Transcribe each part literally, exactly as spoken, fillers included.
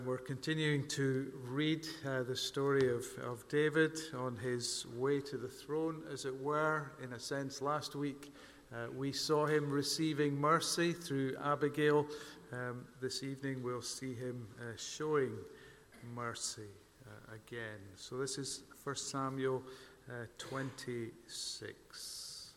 We're continuing to read uh, the story of, of David on his way to the throne, as it were. In a sense, last week uh, we saw him receiving mercy through Abigail. Um, this evening we'll see him uh, showing mercy uh, again. So this is First Samuel uh, twenty-six.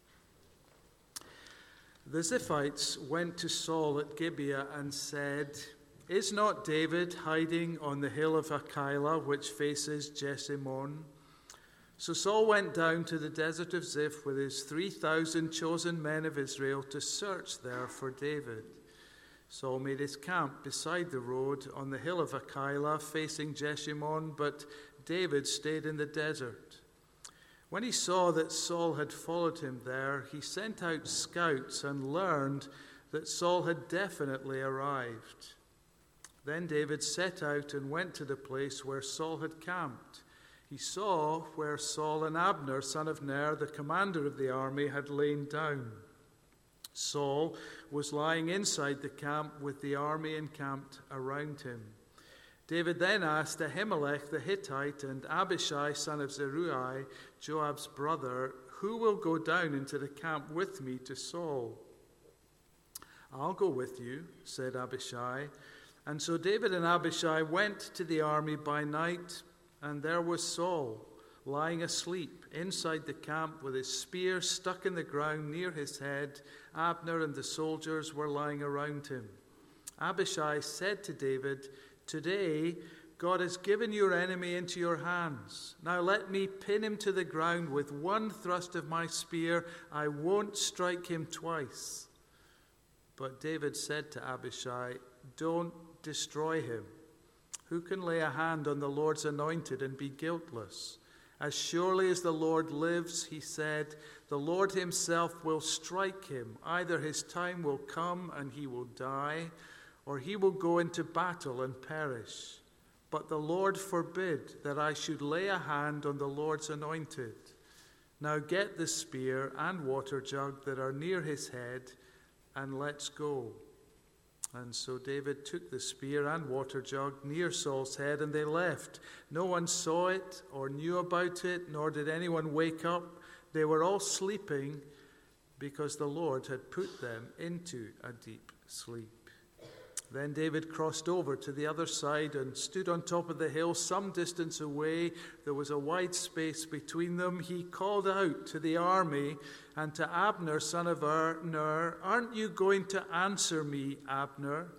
The Ziphites went to Saul at Gibeah and said, "Is not David hiding on the hill of Hachilah, which faces Jeshimon?" So Saul went down to the desert of Ziph with his three thousand chosen men of Israel to search there for David. Saul made his camp beside the road on the hill of Hachilah, facing Jeshimon, but David stayed in the desert. When he saw that Saul had followed him there, he sent out scouts and learned that Saul had definitely arrived. Then David set out and went to the place where Saul had camped. He saw where Saul and Abner, son of Ner, the commander of the army, had lain down. Saul was lying inside the camp with the army encamped around him. David then asked Ahimelech the Hittite and Abishai, son of Zeruiah, Joab's brother, "Who will go down into the camp with me to Saul?" "I'll go with you," said Abishai. And so David and Abishai went to the army by night, and there was Saul lying asleep inside the camp with his spear stuck in the ground near his head. Abner and the soldiers were lying around him. Abishai said to David, "Today God has given your enemy into your hands. Now let me pin him to the ground with one thrust of my spear. I won't strike him twice." But David said to Abishai, "Don't destroy him. Who can lay a hand on the Lord's anointed and be guiltless? As surely as the Lord lives," he said, "the Lord himself will strike him. Either his time will come and he will die, or he will go into battle and perish. But the Lord forbid that I should lay a hand on the Lord's anointed. Now get the spear and water jug that are near his head, and let's go." And so David took the spear and water jug near Saul's head, and they left. No one saw it or knew about it, nor did anyone wake up. They were all sleeping because the Lord had put them into a deep sleep. Then David crossed over to the other side and stood on top of the hill some distance away. There was a wide space between them. He called out to the army and to Abner, son of Ner, "Aren't you going to answer me, Abner?"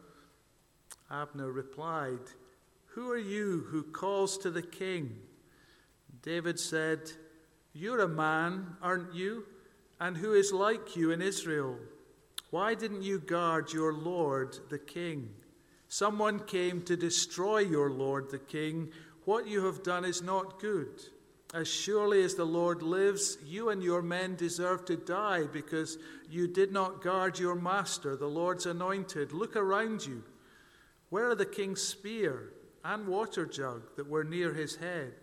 Abner replied, "Who are you who calls to the king?" David said, "You're a man, aren't you? And who is like you in Israel? Why didn't you guard your lord, the king? Someone came to destroy your lord, the king. What you have done is not good. As surely as the Lord lives, you and your men deserve to die because you did not guard your master, the Lord's anointed. Look around you. Where are the king's spear and water jug that were near his head?"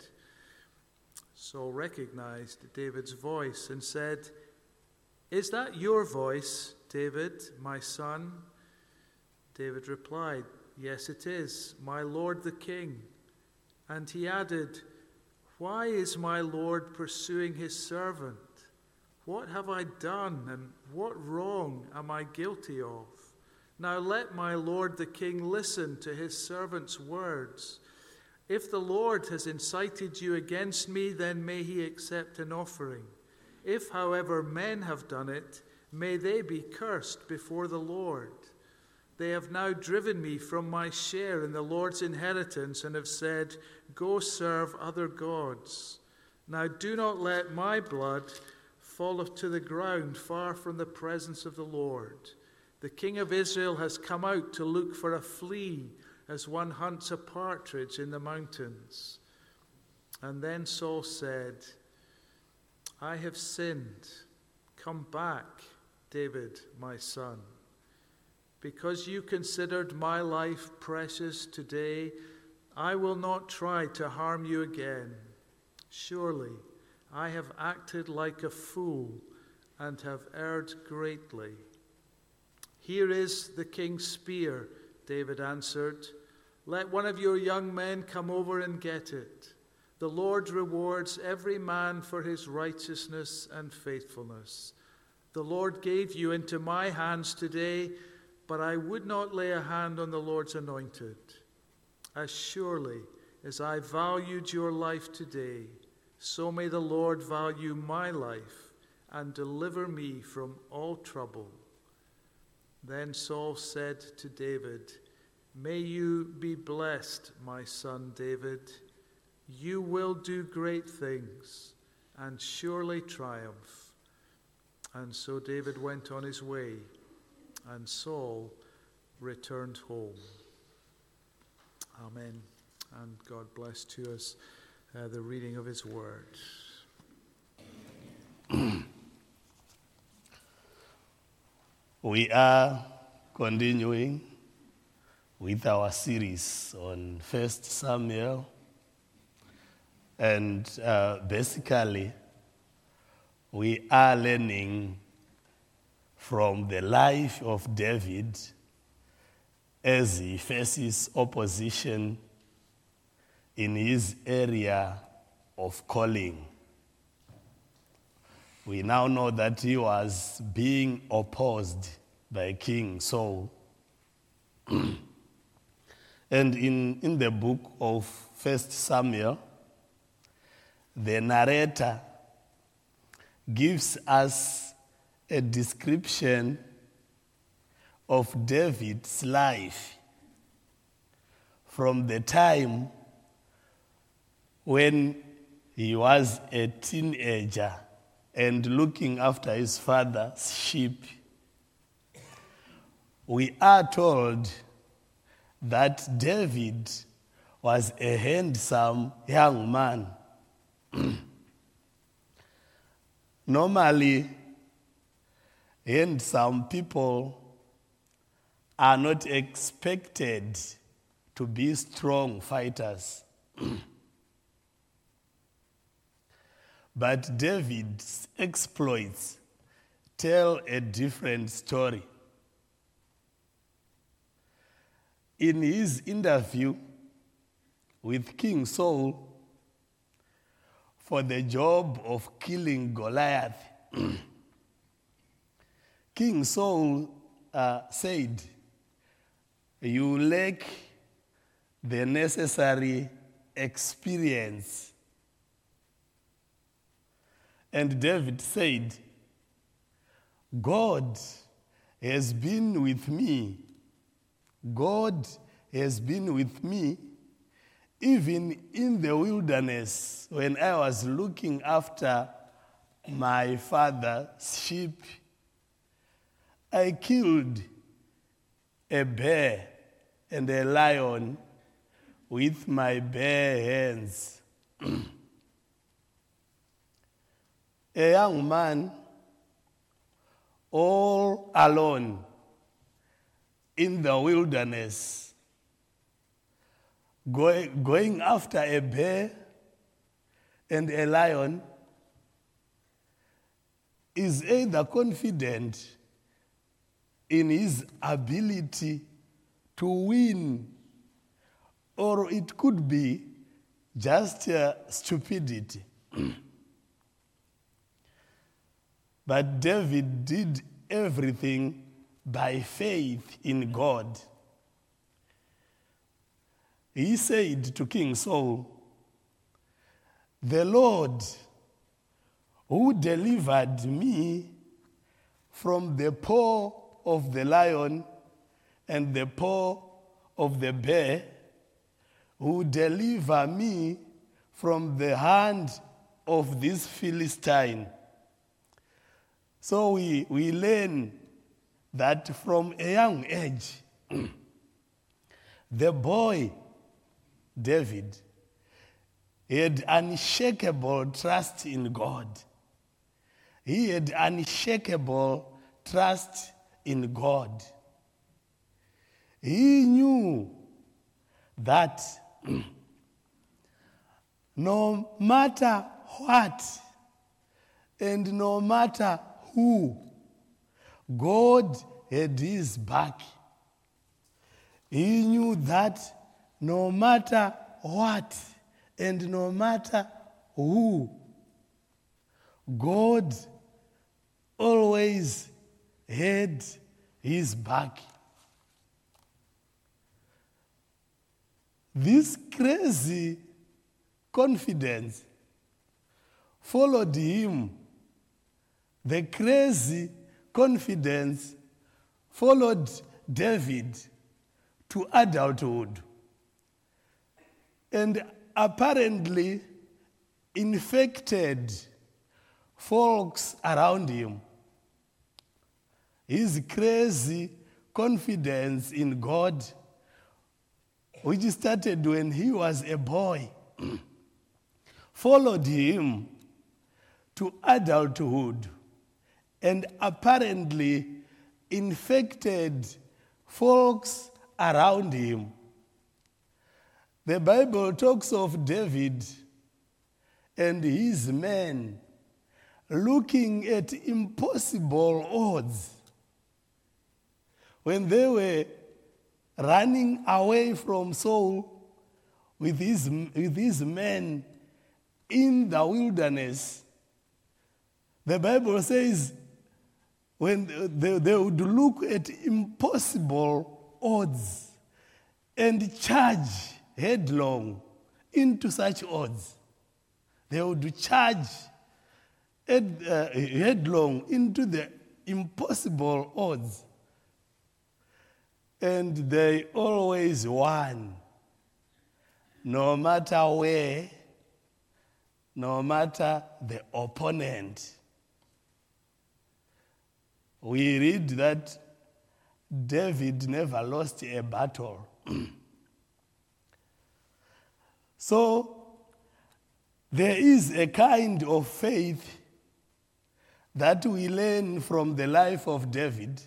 Saul recognized David's voice and said, "Is that your voice, David, my son?" David replied, "Yes, it is, my lord the king." And he added, "Why is my lord pursuing his servant? What have I done, and what wrong am I guilty of? Now let my lord the king listen to his servant's words. If the Lord has incited you against me, then may he accept an offering. If, however, men have done it, may they be cursed before the Lord. They have now driven me from my share in the Lord's inheritance and have said, 'Go serve other gods.' Now do not let my blood fall to the ground far from the presence of the Lord. The king of Israel has come out to look for a flea as one hunts a partridge in the mountains." And then Saul said, "I have sinned. Come back, David, my son. Because you considered my life precious today, I will not try to harm you again. Surely I have acted like a fool and have erred greatly." "Here is the king's spear," David answered. Let one of your young men come over and get it. The Lord rewards every man for his righteousness and faithfulness. The Lord gave you into my hands today, but I would not lay a hand on the Lord's anointed. As surely as I valued your life today, so may the Lord value my life and deliver me from all trouble." Then Saul said to David, "May you be blessed, my son David. You will do great things and surely triumph." And so David went on his way, and Saul returned home. Amen. And God bless to us uh, the reading of his word. We are continuing with our series on First Samuel. And uh, basically, we are learning from the life of David as he faces opposition in his area of calling. We now know that he was being opposed by King Saul. And in, in the book of First Samuel, the narrator gives us a description of David's life from the time when he was a teenager and looking after his father's sheep. We are told that David was a handsome young man. Normally, handsome people are not expected to be strong fighters. But David's exploits tell a different story. In his interview with King Saul for the job of killing Goliath, King Saul uh, said, "You lack the necessary experience." And David said, "God has been with me. God has been with me even in the wilderness when I was looking after my father's sheep. I killed a bear and a lion with my bare hands." A young man, all alone in the wilderness, going, going after a bear and a lion, is either confident in his ability to win, or it could be just uh, stupidity. But David did everything by faith in God. He said to King Saul, "The Lord who delivered me from the paw of the lion and the paw of the bear, who deliver me from the hand of this Philistine." So we, we learn that from a young age, the boy, David, had unshakable trust in God. He had unshakable trust in God. He knew that no matter what and no matter who, God had his back. He knew that no matter what and no matter who, God always had his back. This crazy confidence followed him. The crazy confidence followed David to adulthood and apparently infected folks around him. His crazy confidence in God, which started when he was a boy, followed him to adulthood and apparently infected folks around him. The Bible talks of David and his men looking at impossible odds when they were running away from Saul with his, with his men in the wilderness. The Bible says when they, they would look at impossible odds and charge headlong into such odds. They would charge head, uh, headlong into the impossible odds. And they always won, no matter where, no matter the opponent. We read that David never lost a battle. So there is a kind of faith that we learn from the life of David.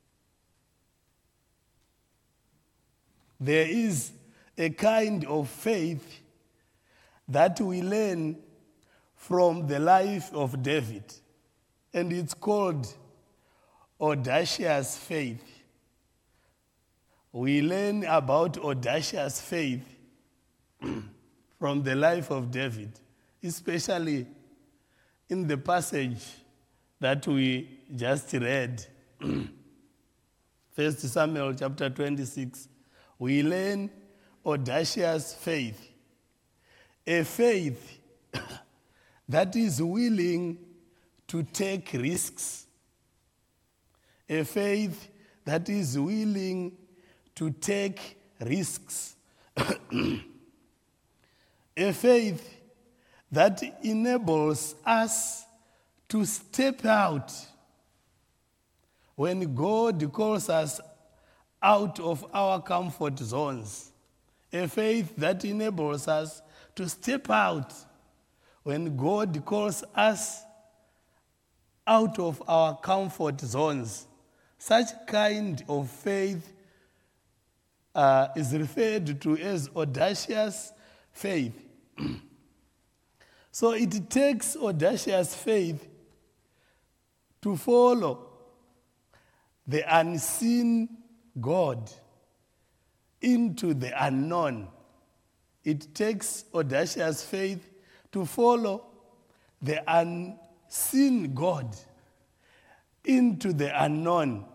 There is a kind of faith that we learn from the life of David, and it's called audacious faith. We learn about audacious faith from the life of David, especially in the passage that we just read, First Samuel chapter twenty-six. We learn audacious faith, a faith that is willing to take risks, a faith that is willing to take risks, a faith that enables us to step out when God calls us out of our comfort zones, a faith that enables us to step out when God calls us out of our comfort zones. Such kind of faith uh, is referred to as audacious faith. So it takes audacious faith to follow the unseen God into the unknown. It takes audacious faith to follow the unseen God into the unknown.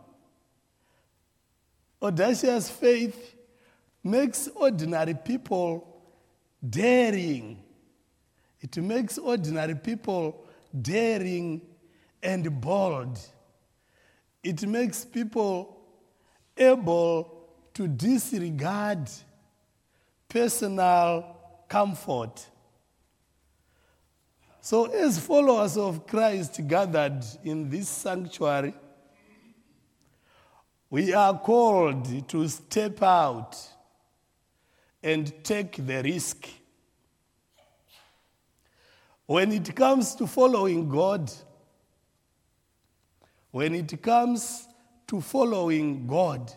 Audacious faith makes ordinary people daring. It makes ordinary people daring and bold. It makes people able to disregard personal comfort. So as followers of Christ gathered in this sanctuary, we are called to step out and take the risk. When it comes to following God, when it comes to following God,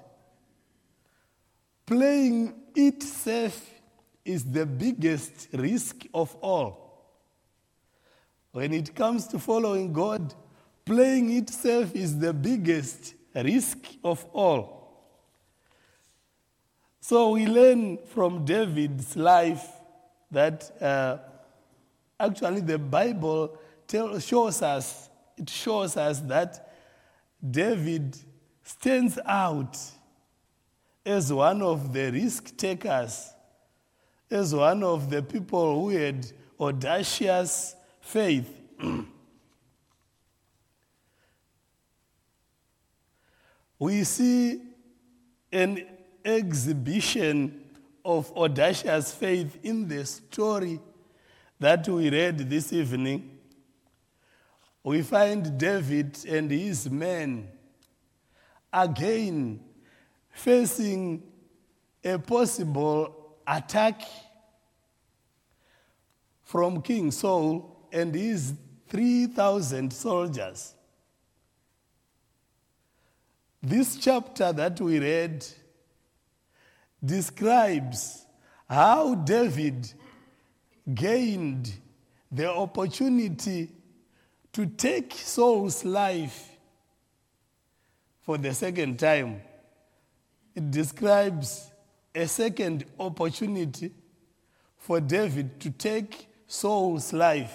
playing it safe is the biggest risk of all. When it comes to following God, playing it safe is the biggest risk of all. So we learn from David's life that uh, actually the Bible tell, shows us, it shows us that David stands out as one of the risk takers, as one of the people who had audacious faith. We see an exhibition of audacious faith in the story that we read this evening. We find David and his men again facing a possible attack from King Saul and his three thousand soldiers. This chapter that we read describes how David gained the opportunity to take Saul's life for the second time. It describes a second opportunity for David to take Saul's life.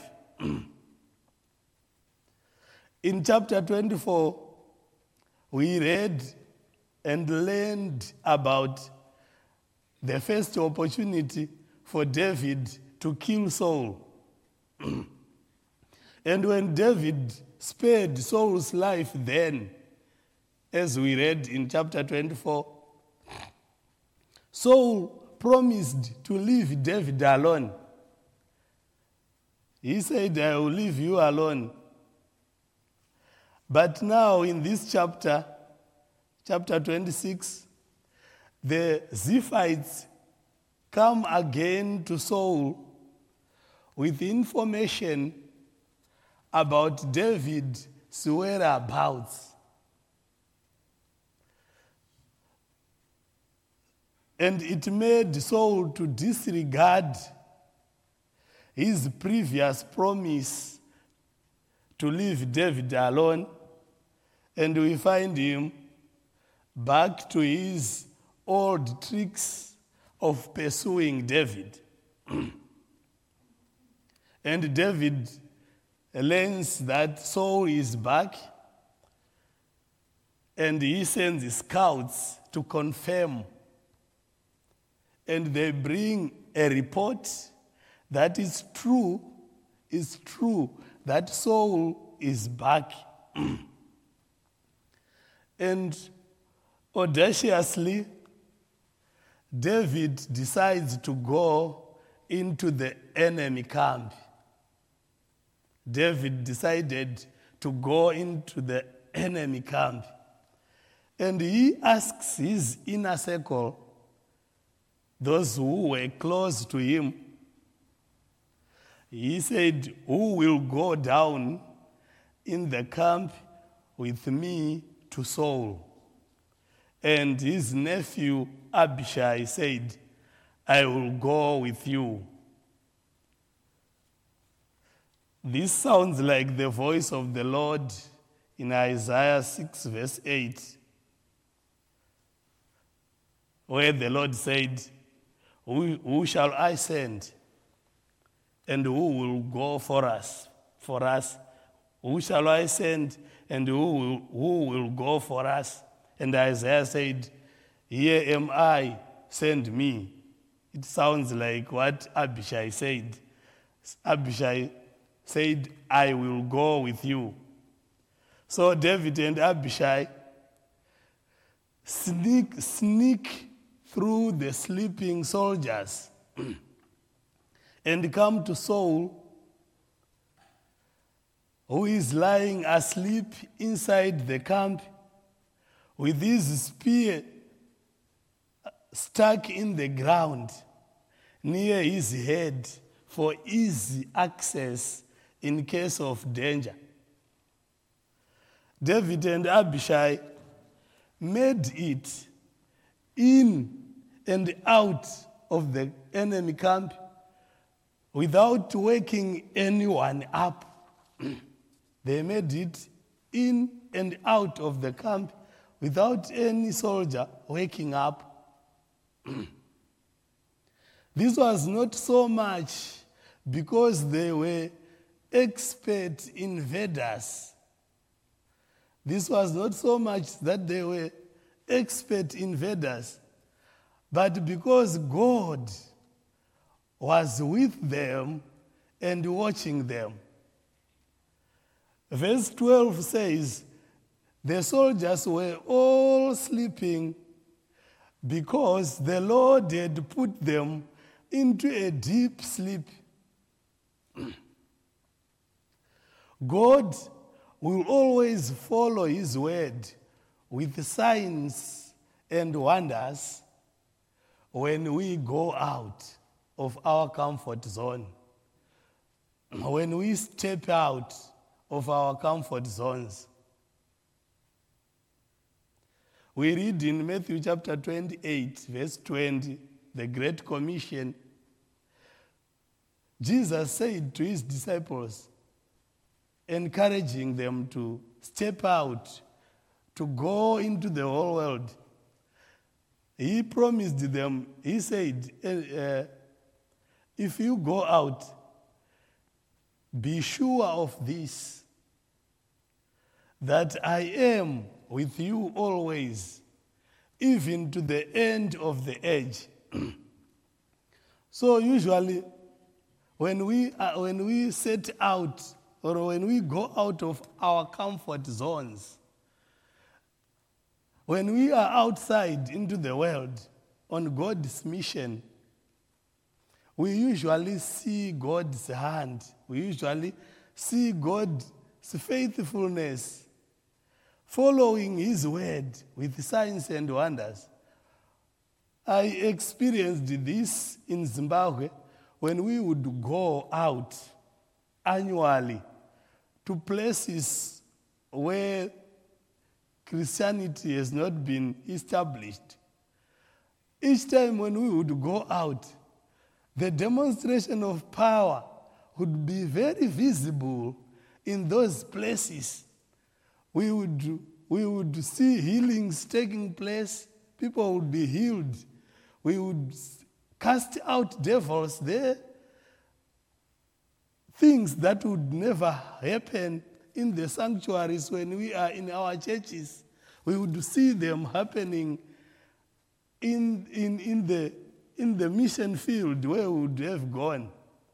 In chapter twenty-four, we read and learned about the first opportunity for David to kill Saul. And when David spared Saul's life then, as we read in chapter twenty-four, Saul promised to leave David alone. He said, I will leave you alone. But now in this chapter, chapter twenty-six, the Ziphites come again to Saul with information about David's whereabouts. And it made Saul to disregard his previous promise to leave David alone, and we find him back to his old tricks of pursuing David. And David learns that Saul is back, and he sends his scouts to confirm. And they bring a report that is true, is true, that Saul is back. And audaciously, David decides to go into the enemy camp. David decided to go into the enemy camp. And he asks his inner circle, those who were close to him, he said, who will go down in the camp with me to Saul? And his nephew Abishai said, I will go with you. This sounds like the voice of the Lord in Isaiah six, verse eight, where the Lord said, Who, who shall I send? And who will go for us? For us, who shall I send? And who will, who will go for us? And Isaiah said, here am I, send me. It sounds like what Abishai said. Abishai said, I will go with you. So David and Abishai sneak, sneak through the sleeping soldiers and come to Saul, who is lying asleep inside the camp with his spear stuck in the ground near his head for easy access in case of danger. David and Abishai made it in and out of the enemy camp without waking anyone up. They made it in and out of the camp without any soldier waking up. This was not so much because they were expert invaders. This was not so much that they were expert invaders, but because God was with them and watching them. Verse twelve says, the soldiers were all sleeping because the Lord had put them into a deep sleep. God will always follow his word with signs and wonders when we go out of our comfort zone, when we step out of our comfort zones. We read in Matthew chapter twenty-eight, verse twenty, the Great Commission. Jesus said to his disciples, encouraging them to step out, to go into the whole world. He promised them, he said, uh, if you go out, be sure of this, that I am with you always, even to the end of the age. So usually, when we, uh, when we set out, or when we go out of our comfort zones, when we are outside into the world on God's mission, we usually see God's hand. We usually see God's faithfulness following his word with signs and wonders. I experienced this in Zimbabwe when we would go out annually to places where Christianity has not been established. Each time when we would go out, the demonstration of power would be very visible in those places. We would, we would see healings taking place. People would be healed. We would cast out devils there. Things that would never happen in the sanctuaries when we are in our churches. We would see them happening in, in, in, the, in the mission field where we would have gone.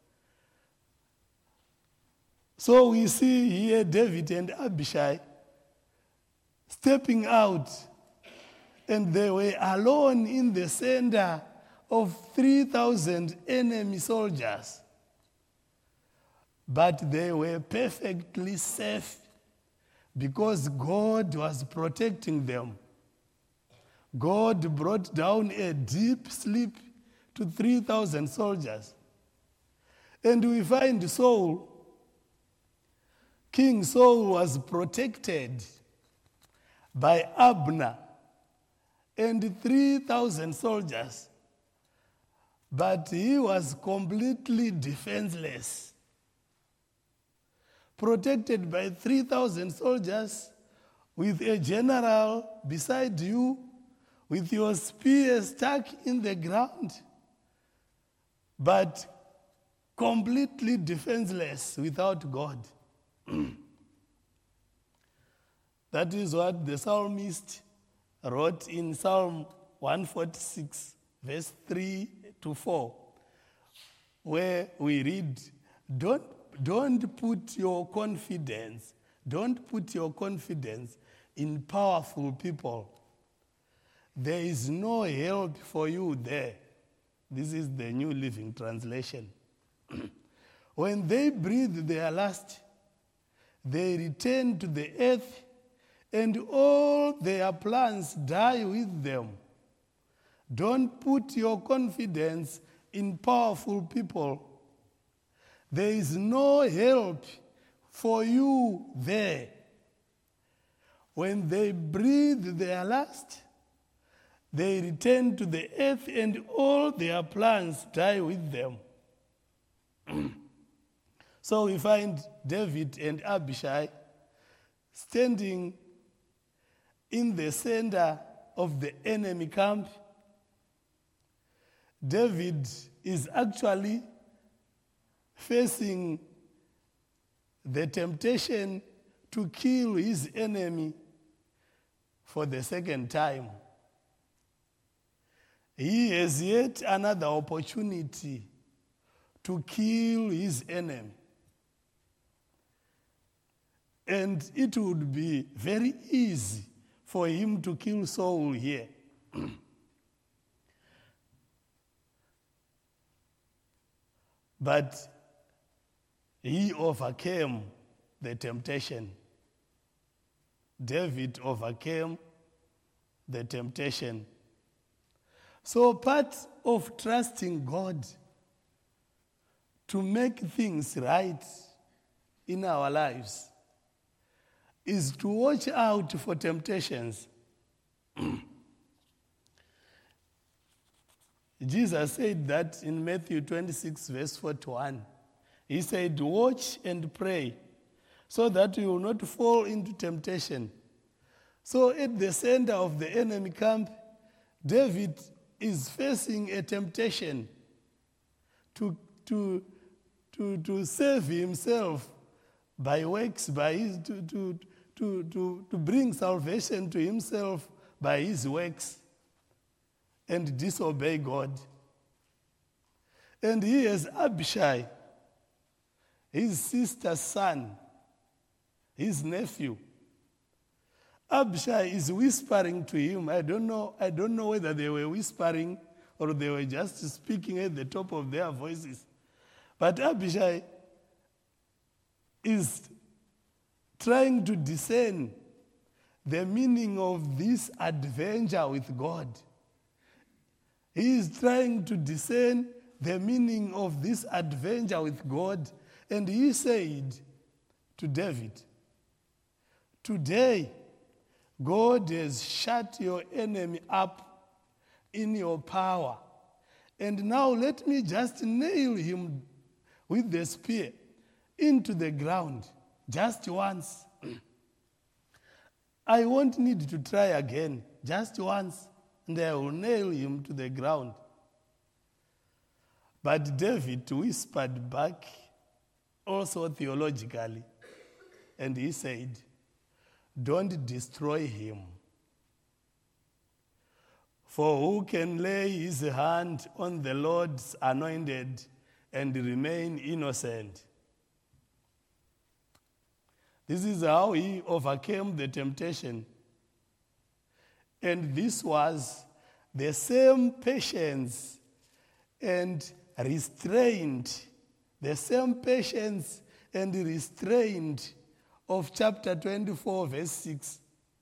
So we see here David and Abishai stepping out, and they were alone in the center of three thousand enemy soldiers. But they were perfectly safe because God was protecting them. God brought down a deep sleep to three thousand soldiers. And we find Saul, King Saul was protected by Abner and three thousand soldiers, but he was completely defenseless. Protected by three thousand soldiers, with a general beside you, with your spear stuck in the ground, but completely defenseless without God. That is what the psalmist wrote in Psalm one forty-six, verse three to four, where we read, don't, don't put your confidence, don't put your confidence in powerful people. There is no help for you there. This is the New Living Translation. When they breathe their last, they return to the earth, and all their plans die with them. Don't put your confidence in powerful people. There is no help for you there. When they breathe their last, they return to the earth, and all their plans die with them. So we find David and Abishai standing in the center of the enemy camp, David is actually facing the temptation to kill his enemy for the second time. He has yet another opportunity to kill his enemy. And it would be very easy for him to kill Saul here. But he overcame the temptation. David overcame the temptation. So part of trusting God to make things right in our lives is to watch out for temptations. Jesus said that in Matthew twenty-six, verse forty-one. He said, watch and pray so that you will not fall into temptation. So at the center of the enemy camp, David is facing a temptation to, to, to, to save himself by works, by his, to, to, to, to, to bring salvation to himself by his works and disobey God. And he has Abishai, his sister's son, his nephew. Abishai is whispering to him. I don't know, I don't know whether they were whispering or they were just speaking at the top of their voices. But Abishai is trying to discern the meaning of this adventure with God. He is trying to discern the meaning of this adventure with God. And he said to David, today, God has shut your enemy up in your power. And now let me just nail him with the spear into the ground just once. I won't need to try again, just once, and I will nail him to the ground. But David whispered back, also theologically, and he said, don't destroy him. For who can lay his hand on the Lord's anointed and remain innocent? This is how he overcame the temptation. And this was the same patience and restraint, the same patience and restraint of chapter twenty-four, verse six.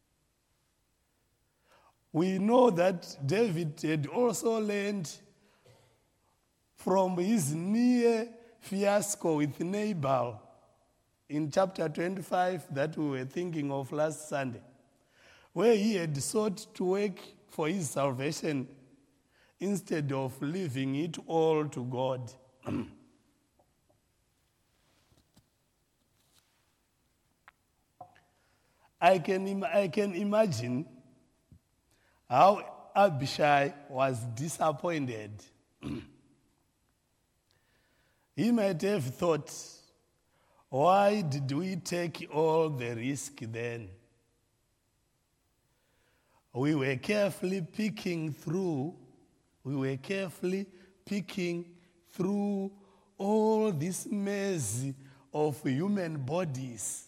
We know that David had also learned from his near fiasco with Nabal in chapter twenty-five that we were thinking of last Sunday, where he had sought to work for his salvation instead of leaving it all to God. I can, Im- I can imagine how Abishai was disappointed. He might have thought, why did we take all the risk then? We were carefully picking through, we were carefully picking through all this maze of human bodies,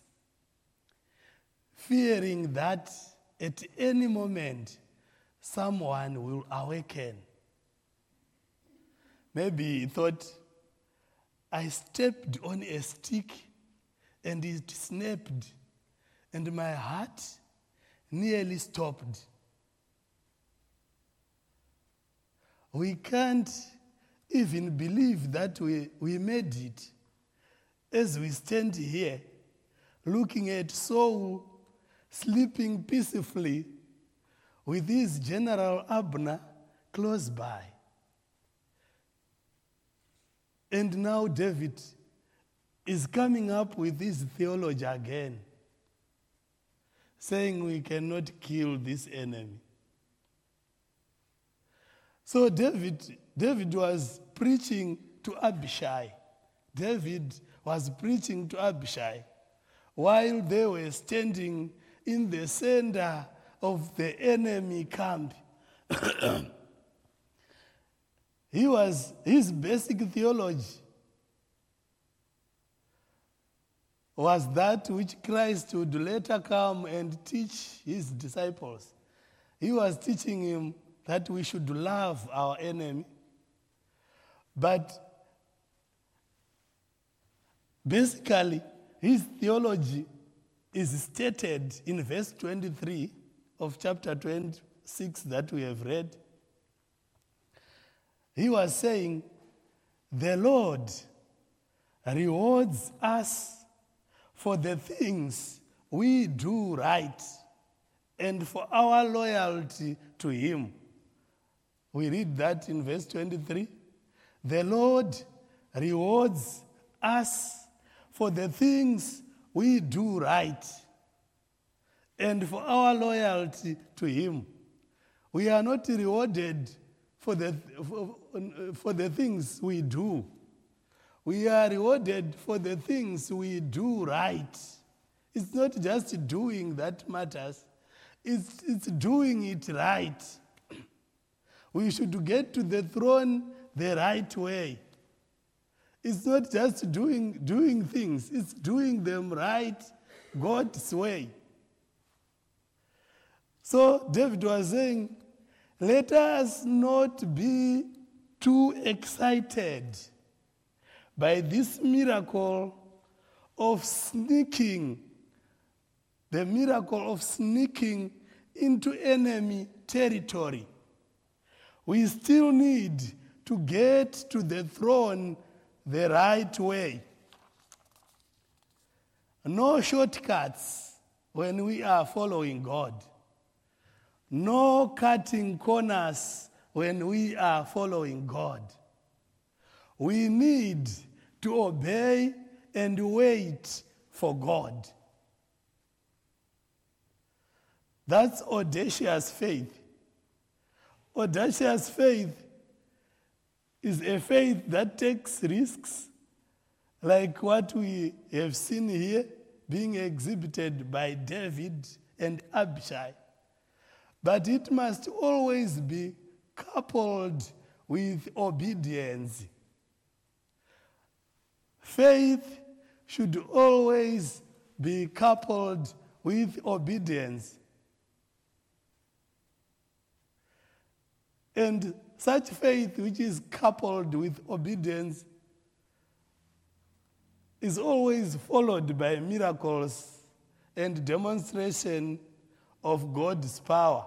fearing that at any moment someone will awaken. Maybe he thought, I stepped on a stick and it snapped, and my heart nearly stopped. We can't even believe that we, we made it. As we stand here, looking at Saul sleeping peacefully with his General Abner close by. And now David is coming up with his theology again, saying we cannot kill this enemy. So David David was preaching to Abishai. David was preaching to Abishai while they were standing in the center of the enemy camp. He was, his basic theology was that which Christ would later come and teach his disciples. He was teaching him that we should love our enemy. But basically, his theology is stated in verse twenty-three of chapter twenty-six that we have read. He was saying, the Lord rewards us for the things we do right and for our loyalty to him. We read that in verse twenty-three. The Lord rewards us for the things we do right and for our loyalty to him. We are not rewarded for the, for, for the things we do. We are rewarded for the things we do right. It's not just doing that matters. It's, it's doing it right. We should get to the throne the right way. It's not just doing, doing things. It's doing them right, God's way. So David was saying, let us not be too excited by this miracle of sneaking, the miracle of sneaking into enemy territory. We still need to get to the throne the right way. No shortcuts when we are following God. No cutting corners when we are following God. We need to obey and wait for God. That's audacious faith. Audacious faith is a faith that takes risks, like what we have seen here being exhibited by David and Abishai. But it must always be coupled with obedience. Faith should always be coupled with obedience. And such faith which is coupled with obedience is always followed by miracles and demonstration of God's power.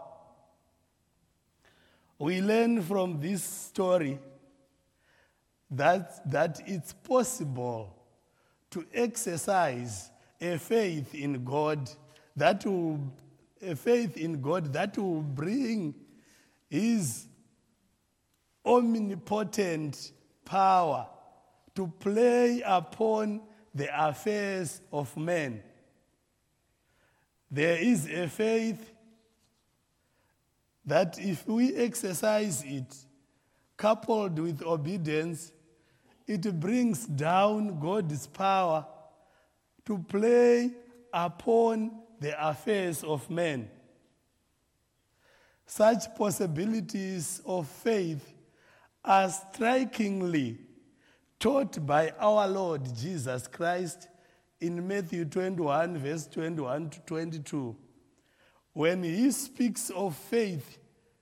We learn from this story that, that it's possible to exercise a faith in God that will, a faith in God that will bring his omnipotent power to play upon the affairs of men. There is a faith that if we exercise it, coupled with obedience, it brings down God's power to play upon the affairs of men. Such possibilities of faith are strikingly taught by our Lord Jesus Christ in Matthew twenty-one, verse twenty-one to twenty-two, when he speaks of faith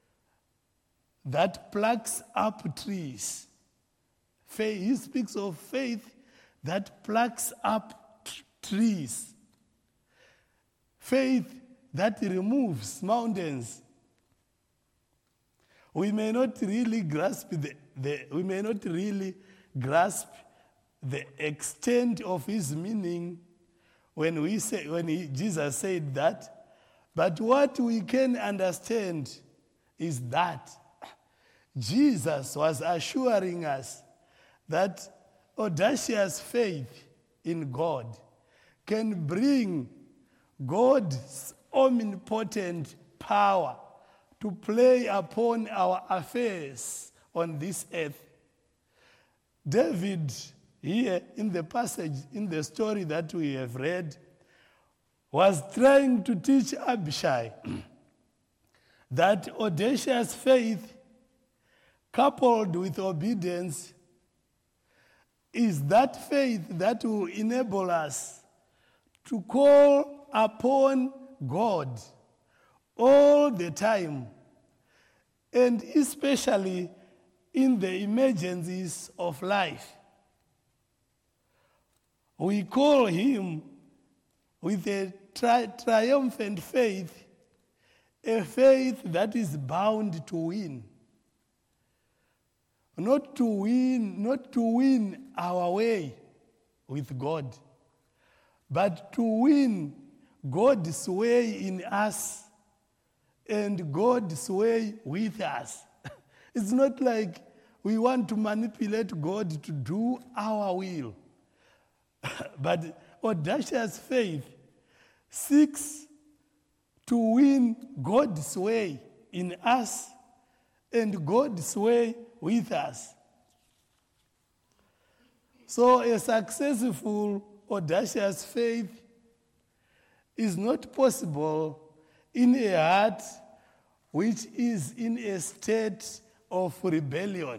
that plucks up trees. He speaks of faith that plucks up t- trees. Faith that removes mountains. We may not really grasp the, the we may not really grasp the extent of his meaning when we say when he, Jesus said that, but what we can understand is that Jesus was assuring us that audacious faith in God can bring God's omnipotent power to play upon our affairs on this earth. David, here in the passage, in the story that we have read, was trying to teach Abishai that audacious faith coupled with obedience is that faith that will enable us to call upon God all the time, and especially in the emergencies of life. We call him with a tri- triumphant faith, a faith that is bound to win. Not to win, not to win our way with God, but to win God's way in us and God's way with us. It's not like we want to manipulate God to do our will. But audacious faith seeks to win God's way in us and God's way with us. So a successful, audacious faith is not possible in a heart which is in a state of rebellion.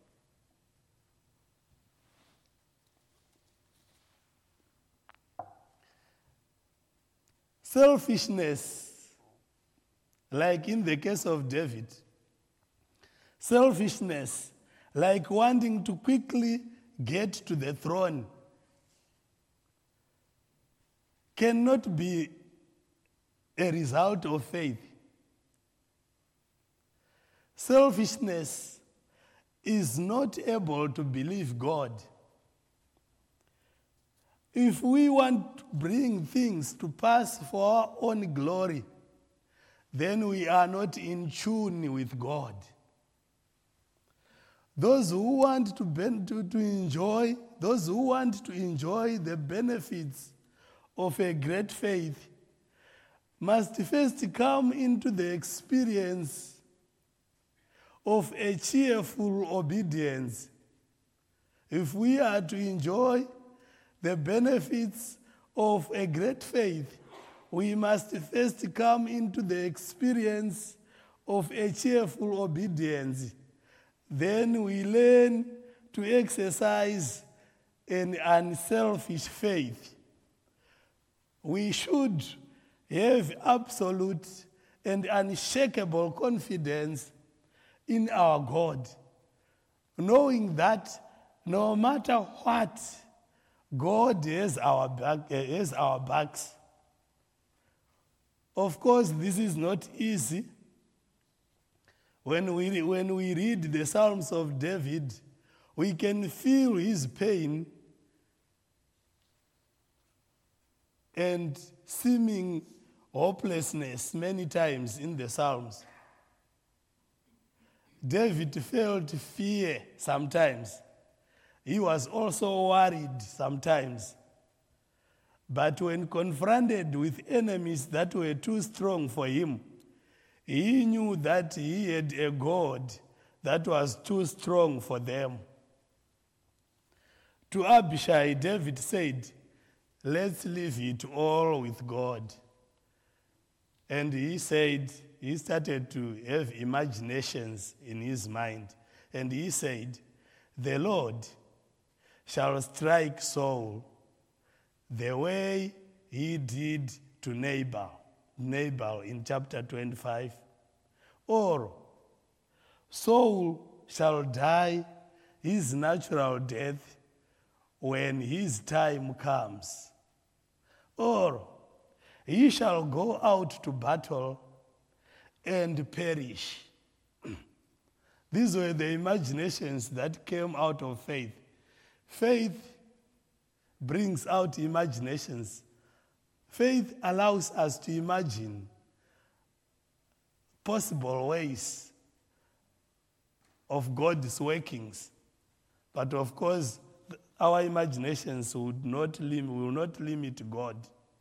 Selfishness, like in the case of David, selfishness, like wanting to quickly get to the throne, cannot be a result of faith. Selfishness is not able to believe God. If we want to bring things to pass for our own glory, then we are not in tune with God. Those who want to, ben- to, to enjoy, those who want to enjoy the benefits of a great faith must first come into the experience of a cheerful obedience. If we are to enjoy the benefits of a great faith, we must first come into the experience of a cheerful obedience. Then we learn to exercise an unselfish faith. We should have absolute and unshakable confidence in our God, knowing that no matter what, God has our back, has our backs. Of course, this is not easy. When we, when we read the Psalms of David, we can feel his pain and seeming hopelessness many times in the Psalms. David felt fear sometimes. He was also worried sometimes. But when confronted with enemies that were too strong for him, he knew that he had a God that was too strong for them. To Abishai, David said, "Let's leave it all with God." And he said, he started to have imaginations in his mind. And he said, "The Lord shall strike Saul the way he did to Nabal." Nabal in chapter twenty-five. Or Saul shall die his natural death when his time comes. Or he shall go out to battle and perish. These were the imaginations that came out of faith. Faith brings out imaginations. Faith allows us to imagine possible ways of God's workings. But of course, our imaginations would not lim- will not limit God.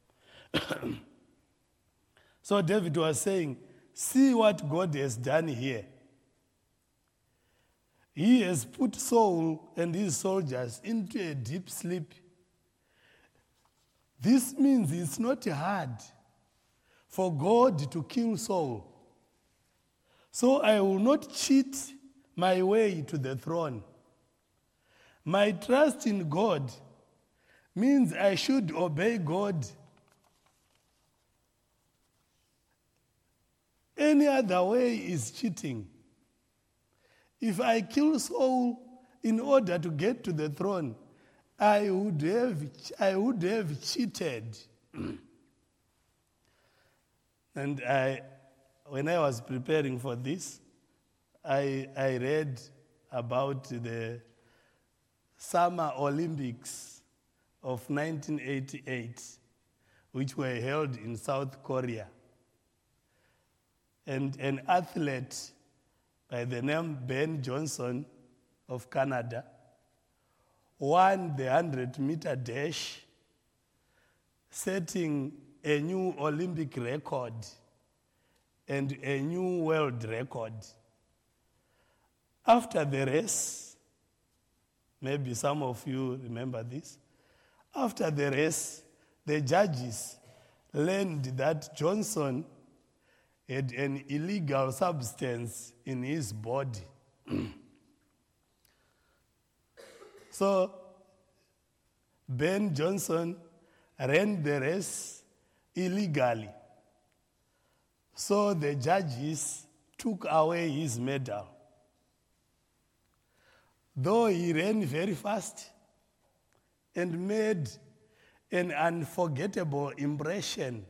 So David was saying, see what God has done here. he has put Saul and his soldiers into a deep sleep. This means it's not hard for God to kill Saul. So I will not cheat my way to the throne. My trust in God means I should obey God. Any other way is cheating. If I kill Saul in order to get to the throne, I would have, I would have cheated. And I, when I was preparing for this, I, I read about the Summer Olympics of nineteen eighty-eight, which were held in South Korea. And an athlete by the name Ben Johnson of Canada won the hundred-meter dash, setting a new Olympic record and a new world record. After the race, maybe some of you remember this, after the race, the judges learned that Johnson had an illegal substance in his body. So Ben Johnson ran the race illegally. So the judges took away his medal. Though he ran very fast and made an unforgettable impression,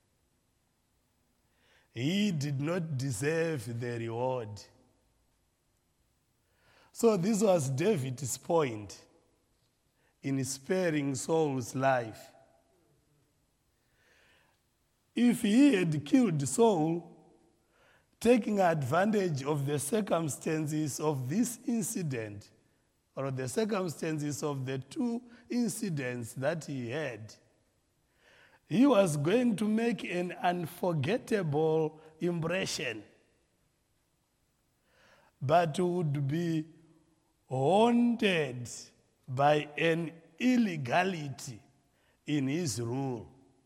he did not deserve the reward. So this was David's point in sparing Saul's life. If he had killed Saul, taking advantage of the circumstances of this incident, or the circumstances of the two incidents that he had, he was going to make an unforgettable impression, but would be haunted by an illegality in his rule.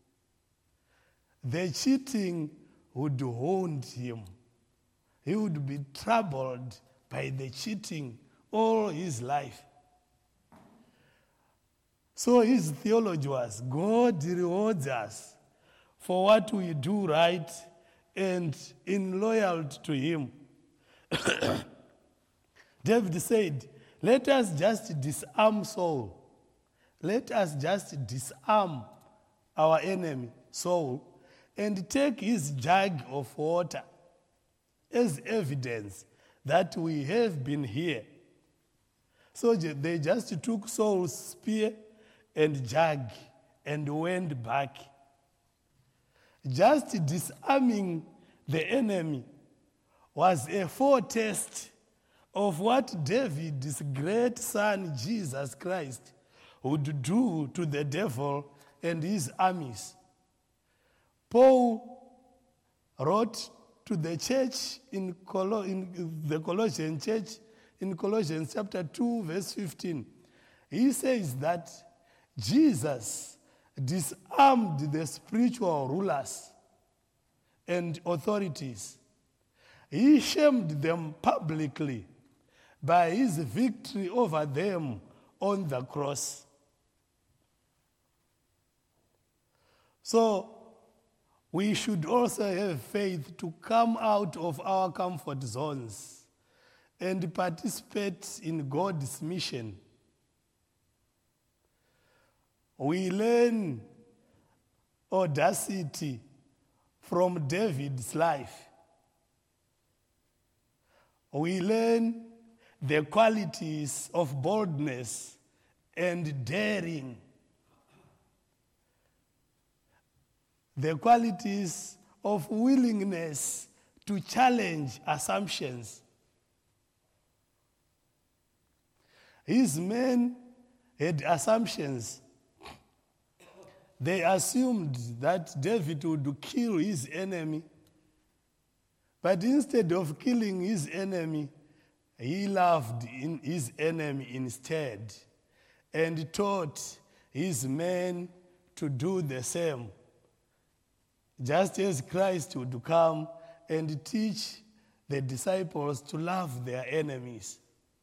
The cheating would haunt him. He would be troubled by the cheating all his life. So his theology was, God rewards us for what we do right and in loyalty to him. David said, let us just disarm Saul. Let us just disarm our enemy, Saul, and take his jug of water as evidence that we have been here. So they just took Saul's spear and jug and went back. Just disarming the enemy was a foretaste of what David's great son, Jesus Christ, would do to the devil and his armies. Paul wrote to the church in, Col- in the Colossian church in Colossians chapter two, verse fifteen. He says that Jesus disarmed the spiritual rulers and authorities. He shamed them publicly by his victory over them on the cross. So we should also have faith to come out of our comfort zones and participate in God's mission. We learn audacity from David's life. We learn the qualities of boldness and daring, the qualities of willingness to challenge assumptions. His men had assumptions. They assumed that David would kill his enemy, but instead of killing his enemy, he loved in his enemy instead and taught his men to do the same, just as Christ would come and teach the disciples to love their enemies.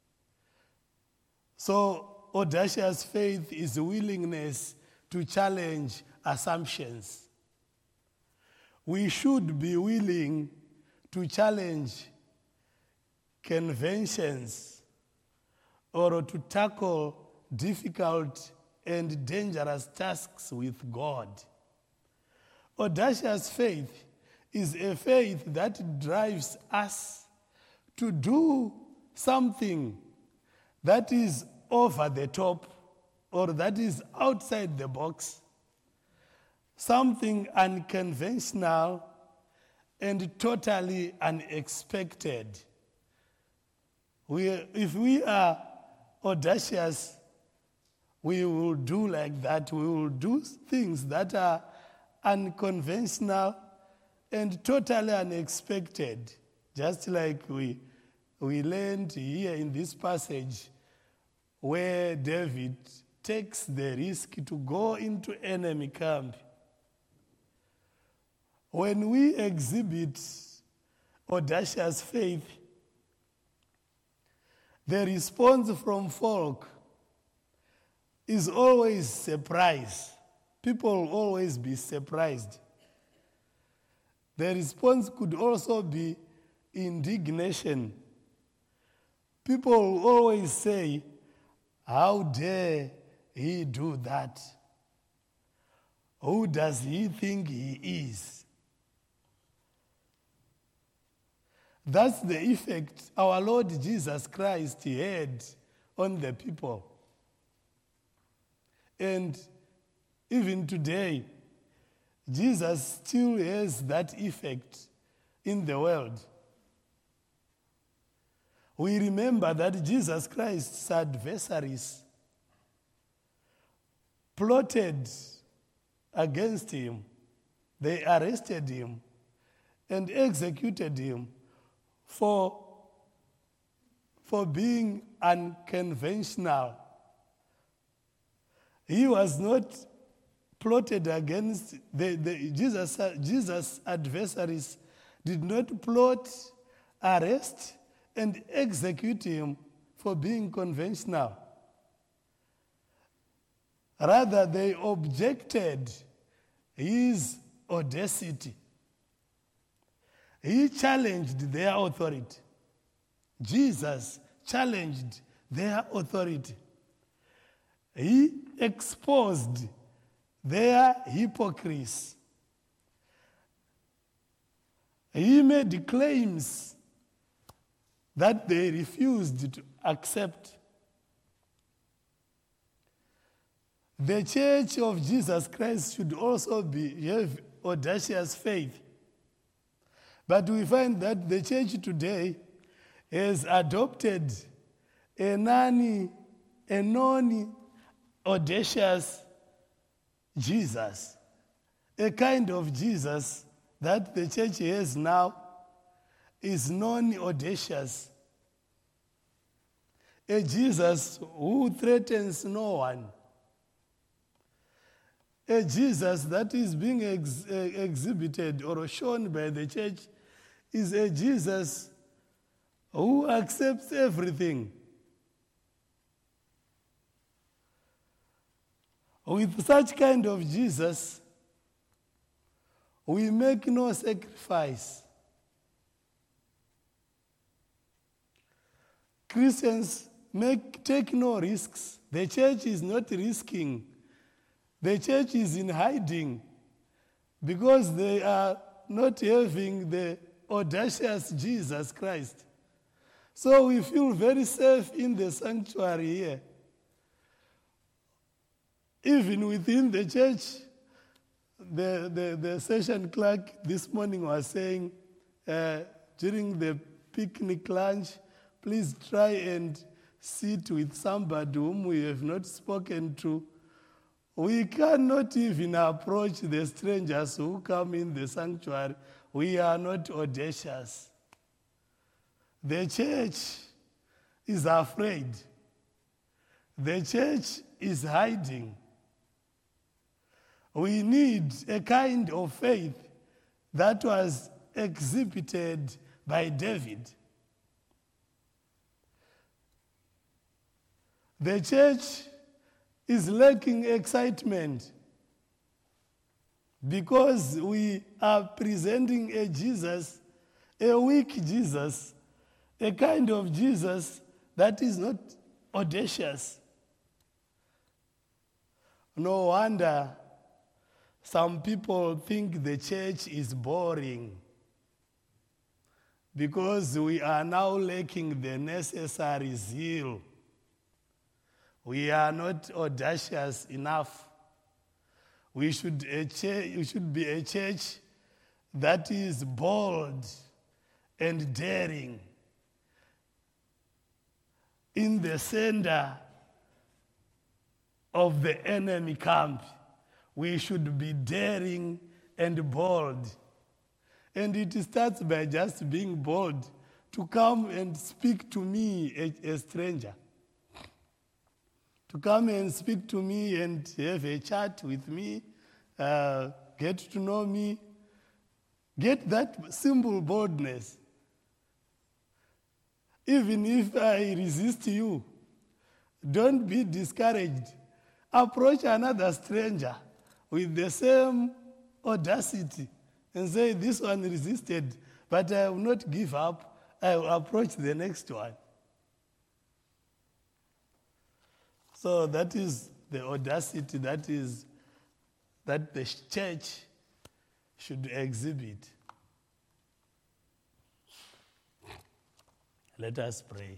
So audacious faith is willingness to challenge assumptions. We should be willing to challenge conventions or to tackle difficult and dangerous tasks with God. Audacious faith is a faith that drives us to do something that is over the top or that is outside the box, something unconventional and totally unexpected. We, if we are audacious, we will do like that. We will do things that are unconventional and totally unexpected, just like we, we learned here in this passage where David takes the risk to go into enemy camp. When we exhibit audacious faith, the response from folk is always surprise. People will always be surprised. The response could also be indignation. People will always say, how dare he do that? Who does he think he is? That's the effect our Lord Jesus Christ had on the people. And even today, Jesus still has that effect in the world. We remember that Jesus Christ's adversaries plotted against him. They arrested him and executed him for, for being unconventional. He was not plotted against, the, the Jesus, Jesus' adversaries did not plot, arrest, and execute him for being conventional. Rather, they objected his audacity. He challenged their authority. Jesus challenged their authority. He exposed their hypocrisy. He made claims that they refused to accept. The Church of Jesus Christ should also be, have audacious faith. But we find that the church today has adopted a non, a non-audacious Jesus, a kind of Jesus that the church has now is non-audacious. A Jesus who threatens no one. A Jesus that is being ex- exhibited or shown by the church is a Jesus who accepts everything. With such kind of Jesus, we make no sacrifice. Christians make, take no risks. The church is not risking. The church is in hiding because they are not having the audacious Jesus Christ. So we feel very safe in the sanctuary here. Even within the church, the, the, the session clerk this morning was saying uh, during the picnic lunch, please try and sit with somebody whom we have not spoken to. We cannot even approach the strangers who come in the sanctuary. We are not audacious. The church is afraid. The church is hiding. We need a kind of faith that was exhibited by David. The church is lacking excitement because we are presenting a Jesus, a weak Jesus, a kind of Jesus that is not audacious. No wonder some people think the church is boring because we are now lacking the necessary zeal. We are not audacious enough. We should, a church, we should be a church that is bold and daring. In the center of the enemy camp, we should be daring and bold. And it starts by just being bold to come and speak to me, a, a stranger. To come and speak to me and have a chat with me, uh, get to know me. Get that simple boldness. Even if I resist you, don't be discouraged. Approach another stranger with the same audacity and say, this one resisted, but I will not give up. I will approach the next one. So that is the audacity that is that the church should exhibit. Let us pray.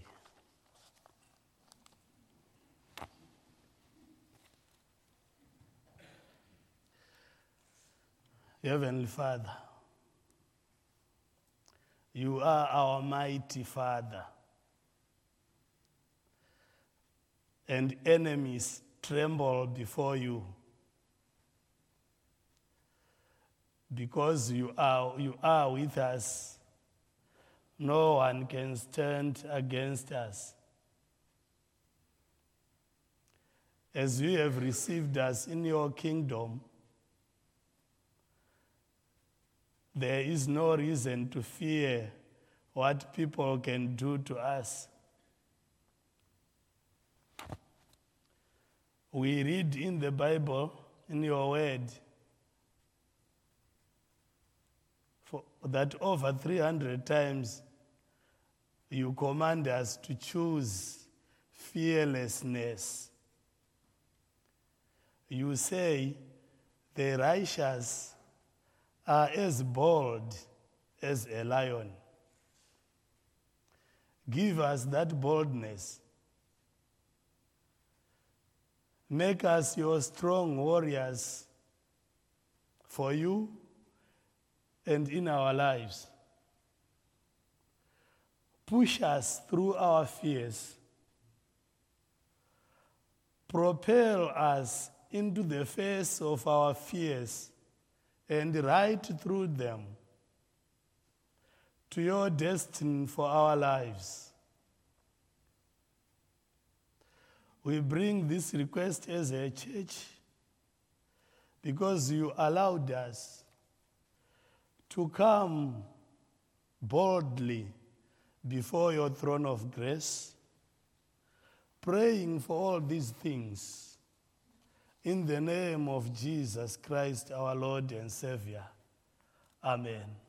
Heavenly Father, you are our mighty Father, and enemies tremble before you because you are, you are with us. No one can stand against us. As you have received us in your kingdom, there is no reason to fear what people can do to us. We read in the Bible, in your word, for that over three hundred times you command us to choose fearlessness. You say the righteous are as bold as a lion. Give us that boldness. Make us your strong warriors for you and in our lives. Push us through our fears. Propel us into the face of our fears and right through them to your destiny for our lives. We bring this request as a church because you allowed us to come boldly before your throne of grace, praying for all these things in the name of Jesus Christ, our Lord and Savior. Amen.